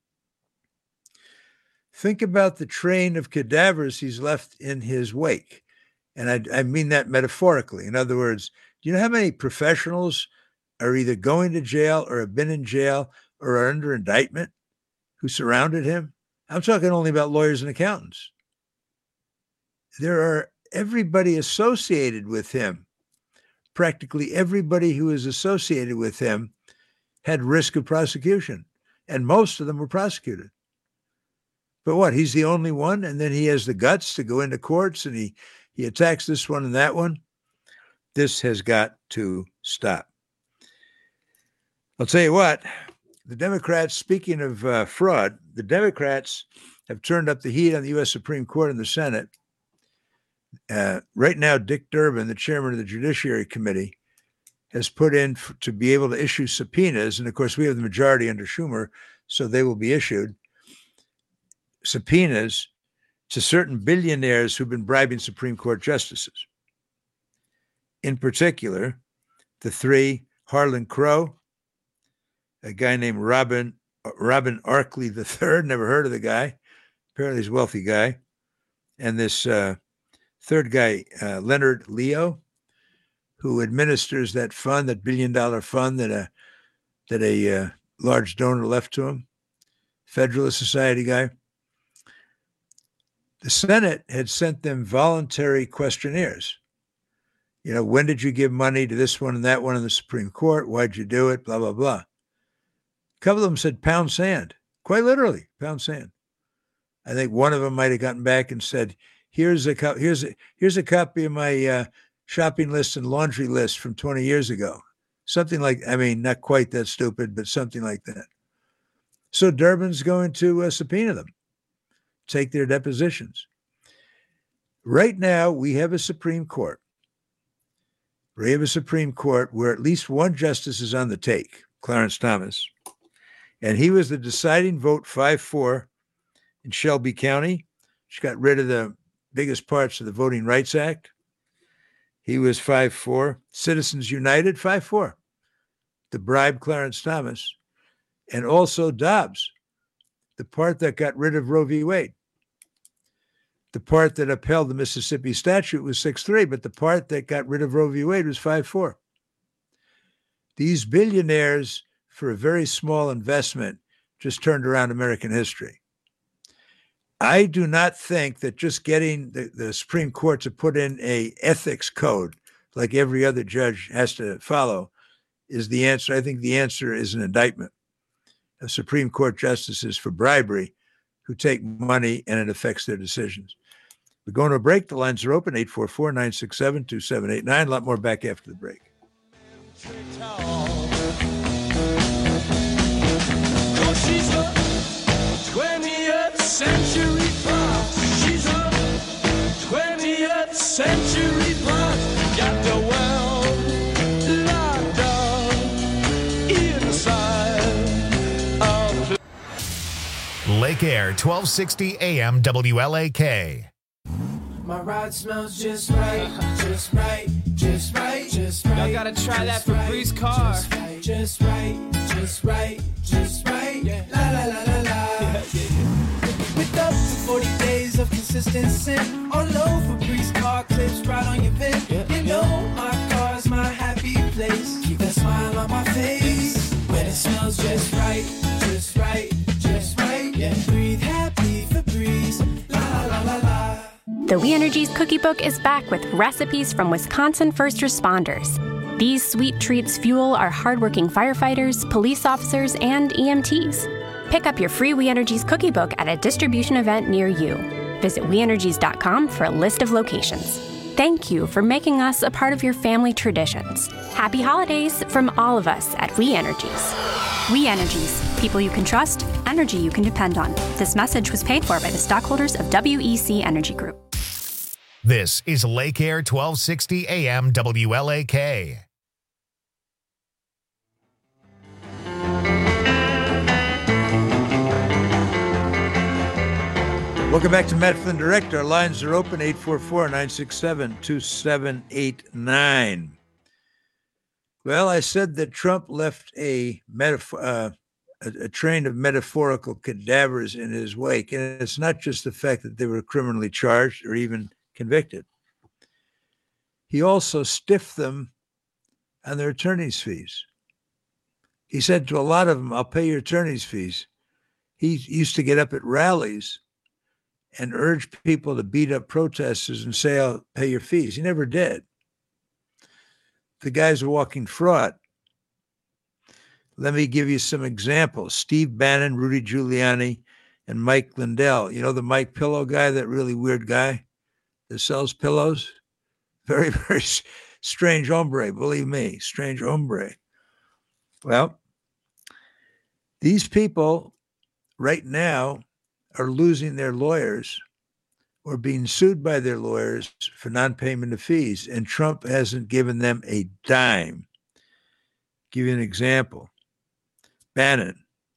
Think about the train of cadavers he's left in his wake. And I mean that metaphorically. In other words, do you know how many professionals are either going to jail or have been in jail or are under indictment who surrounded him? I'm talking only about lawyers and accountants. There are everybody associated with him. Practically everybody who is associated with him had risk of prosecution, and most of them were prosecuted. But what? He's the only one, and then he has the guts to go into courts, and he attacks this one and that one. This has got to stop. I'll tell you what, the Democrats, speaking of fraud, the Democrats have turned up the heat on the U.S. Supreme Court and the Senate. Right now, Dick Durbin, the chairman of the Judiciary Committee, has put in to be able to issue subpoenas. And of course, we have the majority under Schumer, so they will be issued subpoenas to certain billionaires who've been bribing Supreme Court justices. In particular, the three, Harlan Crow, a guy named Robin Arkley III, never heard of the guy. Apparently he's a wealthy guy. And this third guy, Leonard Leo, who administers that fund, that $1 billion fund that a large donor left to him, Federalist Society guy. The Senate had sent them voluntary questionnaires. You know, when did you give money to this one and that one in the Supreme Court? Why'd you do it? Blah, blah, blah. A couple of them said pound sand, quite literally, pound sand. I think one of them might have gotten back and said, here's a copy of my shopping list and laundry list from 20 years ago. Something like, I mean, not quite that stupid, but something like that. So Durbin's going to subpoena them, take their depositions. Right now, we have a Supreme Court. We have a Supreme Court where at least one justice is on the take, Clarence Thomas. And he was the deciding vote 5-4 in Shelby County. She got rid of the biggest parts of the Voting Rights Act. He was 5-4. Citizens United, 5-4. To bribe Clarence Thomas. And also Dobbs, the part that got rid of Roe v. Wade. The part that upheld the Mississippi statute was 6-3, but the part that got rid of Roe v. Wade was 5-4. These billionaires, for a very small investment, just turned around American history. I do not think that just getting the Supreme Court to put in a ethics code like every other judge has to follow is the answer. I think the answer is an indictment of Supreme Court justices for bribery who take money and it affects their decisions. We're going to a break. The lines are open, 844-967-2789. A lot more back after the break. She's a 20th century fox. She's a 20th century fox. Got the world locked up inside of Lake Air, 1260 AM WLAK. my ride smells just right, just right, just right, just right. Y'all gotta try that Febreze car. Just right, just right, just right. Yeah. La la la la la. With up to 40 days of consistent scent, all over Febreze car clips right on your vid. You know The We Energies Cookie Book is back with recipes from Wisconsin first responders. These sweet treats fuel our hardworking firefighters, police officers, and EMTs. Pick up your free We Energies Cookie Book at a distribution event near you. Visit WeEnergies.com for a list of locations. Thank you for making us a part of your family traditions. Happy holidays from all of us at We Energies. We Energies. People you can trust, energy you can depend on. This message was paid for by the stockholders of WEC Energy Group. This is Lake Air 1260 AM WLAK. Welcome back to Matt Flynn Direct. Our lines are open, 844-967-2789. Well, I said that Trump left a train of metaphorical cadavers in his wake. And it's not just the fact that they were criminally charged or even convicted. He also stiffed them on their attorney's fees. He said to a lot of them, I'll pay your attorney's fees. He used to get up at rallies and urge people to beat up protesters and say, I'll pay your fees. He never did. The guy's a walking fraud. Let me give you some examples. Steve Bannon, Rudy Giuliani, and Mike Lindell. You know the Mike Pillow guy, that really weird guy that sells pillows? Very, very strange hombre, believe me, strange hombre. Well, these people right now are losing their lawyers or being sued by their lawyers for non-payment of fees, and Trump hasn't given them a dime. Give you an example. Bannon,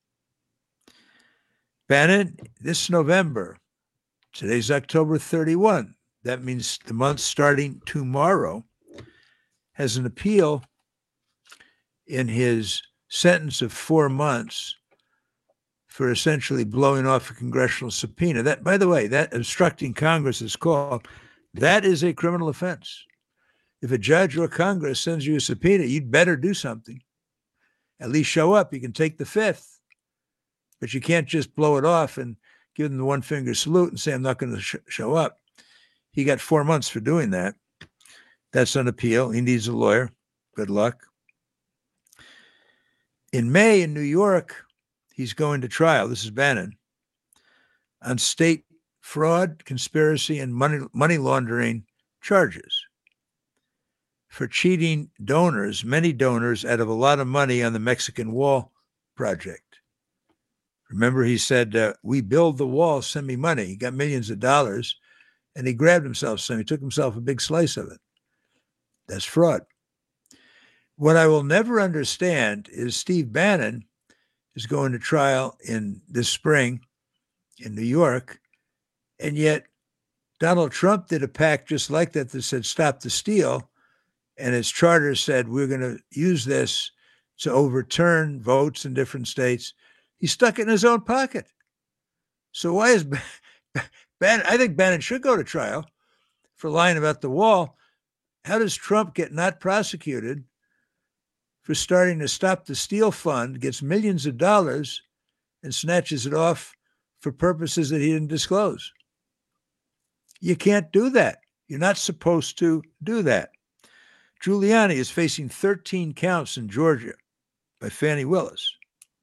this November, today's October 31, that means the month starting tomorrow, has an appeal in his sentence of 4 months for essentially blowing off a congressional subpoena. That, by the way, that obstructing Congress is called, that is a criminal offense. If a judge or Congress sends you a subpoena, you'd better do something. At least show up. You can take the fifth, but you can't just blow it off and give them the one finger salute and say, I'm not going to show up. He got 4 months for doing that. That's on appeal. He needs a lawyer. Good luck. In May in New York, he's going to trial. This is Bannon on state fraud, conspiracy, and money laundering charges for cheating donors, many donors, out of a lot of money on the Mexican Wall project. Remember, he said, we build the wall, send me money. He got millions of dollars, and he grabbed himself some. He took himself a big slice of it. That's fraud. What I will never understand is Steve Bannon is going to trial in this spring in New York, and yet Donald Trump did a pact just like that that said, stop the steal, and his charter said, we're going to use this to overturn votes in different states. He stuck it in his own pocket. So why is Bannon? I think Bannon should go to trial for lying about the wall. How does Trump get not prosecuted for starting to Stop the Steal fund, gets millions of dollars, and snatches it off for purposes that he didn't disclose? You can't do that. You're not supposed to do that. Giuliani is facing 13 counts in Georgia by Fani Willis.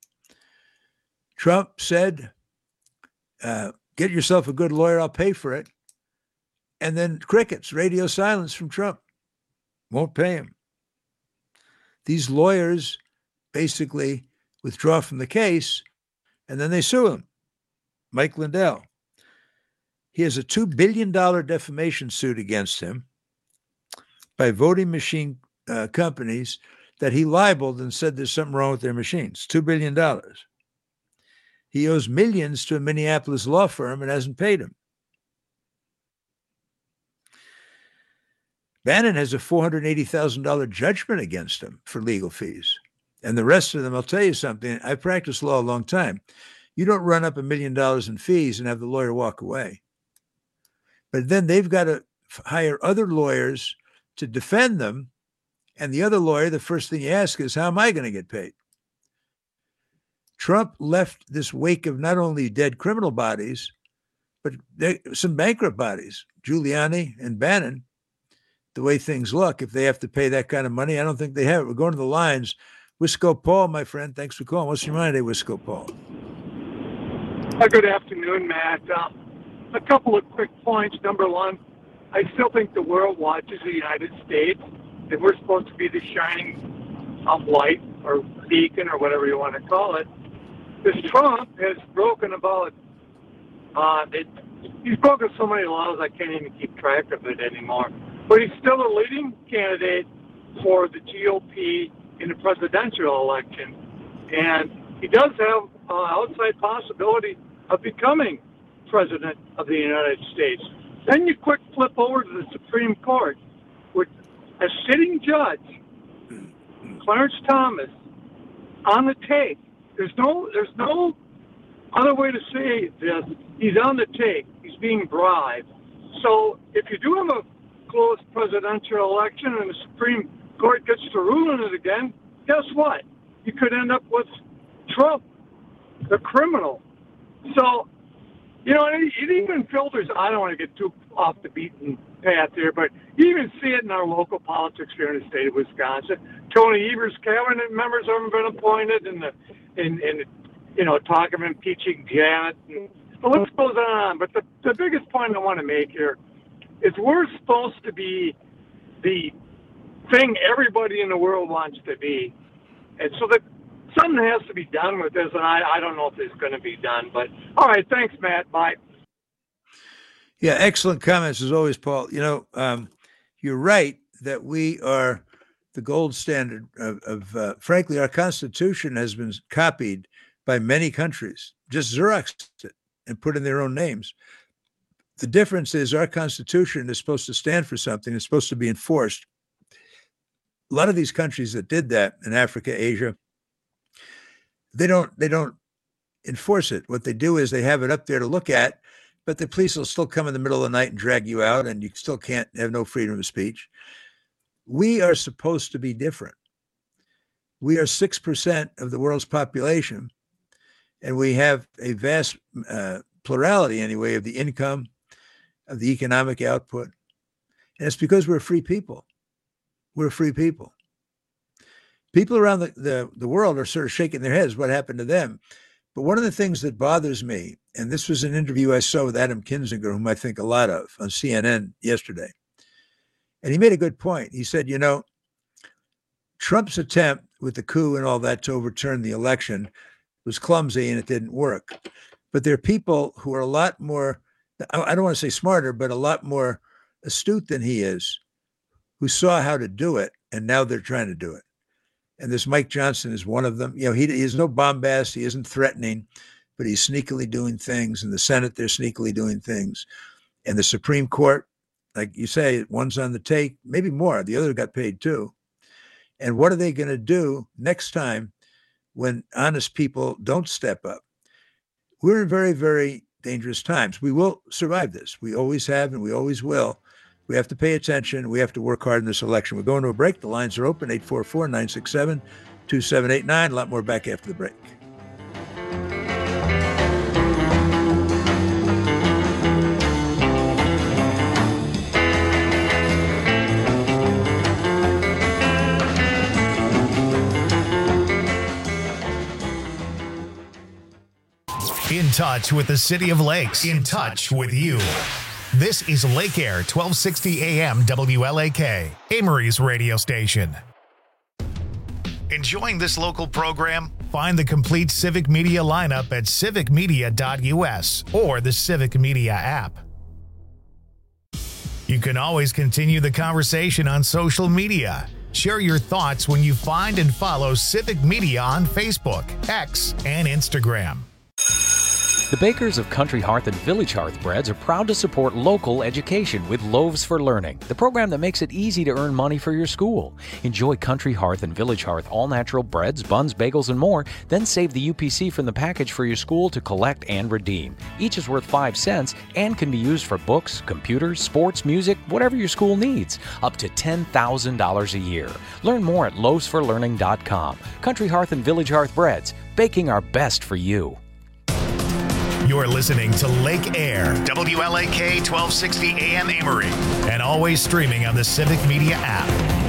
Trump said, get yourself a good lawyer, I'll pay for it. And then crickets, radio silence from Trump. Won't pay him. These lawyers basically withdraw from the case, and then they sue him. Mike Lindell. He has a $2 billion defamation suit against him by voting machine companies that he libeled and said there's something wrong with their machines. $2 billion. He owes millions to a Minneapolis law firm and hasn't paid him. Bannon has a $480,000 judgment against him for legal fees. And the rest of them, I'll tell you something, I practiced law a long time. You don't run up $1 million in fees and have the lawyer walk away. But then they've got to hire other lawyers to defend them. And the other lawyer, the first thing you ask is, how am I going to get paid? Trump left this wake of not only dead criminal bodies, But some bankrupt bodies, Giuliani and Bannon, the way things look, if they have to pay that kind of money, I don't think they have it. We're going to the lines. Wisco Paul, my friend, thanks for calling. What's your mind today, Wisco Paul? Good afternoon, Matt. A couple of quick points. Number one, I still think the world watches the United States, and we're supposed to be the shining light or beacon or whatever you want to call it. This Trump has broken about he's broken so many laws I can't even keep track of it anymore. But he's still a leading candidate for the GOP in the presidential election. And he does have outside possibility of becoming president of the United States. Then you quick flip over to the Supreme Court with a sitting judge, Clarence Thomas, on the take. There's no other way to say this. He's on the take. He's being bribed. So if you do have a close presidential election and the Supreme Court gets to rule on it again, guess what? You could end up with Trump, the criminal. So, you know, it even filters. I don't want to get too off the beaten path here, but you even see it in our local politics here in the state of Wisconsin. Tony Evers' cabinet members haven't been appointed, and you know, talk of impeaching Janet. And the list goes on. But the biggest point I want to make here is we're supposed to be the thing everybody in the world wants to be. And so that something has to be done with this, and I don't know if it's going to be done. But, all right, thanks, Matt. Bye. Yeah, excellent comments as always, Paul. You know, you're right that we are the gold standard of frankly, our Constitution has been copied by many countries, just Xeroxed it and put in their own names. The difference is our Constitution is supposed to stand for something. It's supposed to be enforced. A lot of these countries that did that in Africa, Asia, they don't enforce it. What they do is they have it up there to look at, but the police will still come in the middle of the night and drag you out, and you still can't have no freedom of speech. We are supposed to be different. We are 6% of the world's population, and we have a vast plurality, anyway, of the income, of the economic output. And it's because we're free people. We're free people. People around the world are sort of shaking their heads what happened to them. But one of the things that bothers me, and this was an interview I saw with Adam Kinzinger, whom I think a lot of, on CNN yesterday. And he made a good point. He said, you know, Trump's attempt with the coup and all that to overturn the election was clumsy and it didn't work. But there are people who are a lot more, I don't want to say smarter, but a lot more astute than he is, who saw how to do it, and now they're trying to do it. And this Mike Johnson is one of them. You know, he has no bombast. He isn't threatening, but he's sneakily doing things. In the Senate, they're sneakily doing things. And the Supreme Court, like you say, one's on the take, maybe more. The other got paid too. And what are they going to do next time when honest people don't step up? We're in very, very dangerous times. We will survive this. We always have, and we always will. We have to pay attention. We have to work hard in this election. We're going to a break. The lines are open, 844-967-2789. A lot more back after the break. In touch with the City of Lakes. In touch with you. This is Lake Air 1260 AM WLAK, Amory's radio station. Enjoying this local program? Find the complete Civic Media lineup at civicmedia.us or the Civic Media app. You can always continue the conversation on social media. Share your thoughts when you find and follow Civic Media on Facebook, X, and Instagram. The bakers of Country Hearth and Village Hearth Breads are proud to support local education with Loaves for Learning, the program that makes it easy to earn money for your school. Enjoy Country Hearth and Village Hearth all-natural breads, buns, bagels, and more, then save the UPC from the package for your school to collect and redeem. Each is worth 5 cents and can be used for books, computers, sports, music, whatever your school needs, up to $10,000 a year. Learn more at loavesforlearning.com. Country Hearth and Village Hearth Breads, baking our best for you. You're listening to Lake Air, WLAK 1260 AM Amory, and always streaming on the Civic Media app.